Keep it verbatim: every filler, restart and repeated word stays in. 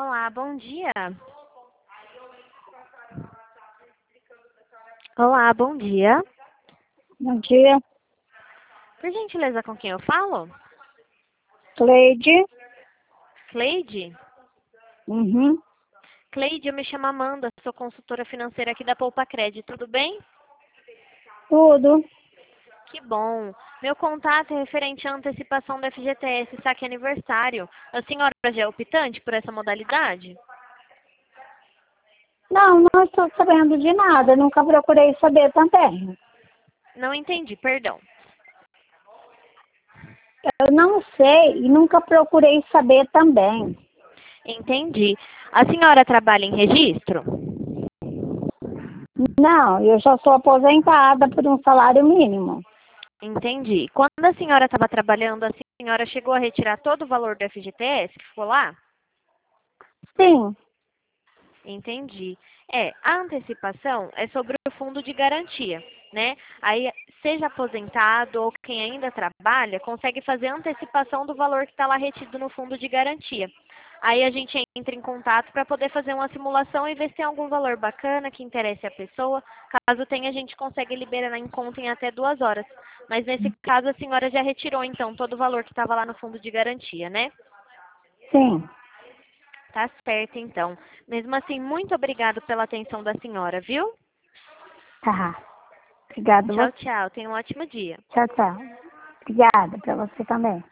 Olá, bom dia. Olá, bom dia. Bom dia, Por gentileza, com quem eu falo? Cleide. Cleide? Uhum. Cleide, eu me chamo Amanda, sou consultora financeira aqui da Poupa Cred, tudo bem? Tudo. Que bom. Meu contato é referente à antecipação do F G T S saque aniversário. A senhora já é optante por essa modalidade? Não, não estou sabendo de nada. Nunca procurei saber também. Não entendi, perdão. Eu não sei e nunca procurei saber também. Entendi. A senhora trabalha em registro? Não, eu já sou aposentada por um salário mínimo. Entendi. Quando a senhora estava trabalhando, a senhora chegou a retirar todo o valor do F G T S que ficou lá? Sim, Entendi. É, a antecipação é sobre o fundo de garantia, né? Aí, seja aposentado ou quem ainda trabalha, consegue fazer a antecipação do valor que está lá retido no fundo de garantia. Aí a gente entra em contato para poder fazer uma simulação e ver se tem algum valor bacana que interesse a pessoa. Caso tenha, a gente consegue liberar em conta em até duas horas. Mas nesse caso, a senhora já retirou, então, todo o valor que estava lá no fundo de garantia, né? sim. Tá certo, então. Mesmo assim, muito obrigado pela atenção da senhora, viu? Tá. Obrigada a Tchau, você. tchau. Tenha um ótimo dia. Tchau, tchau. Obrigada para você também.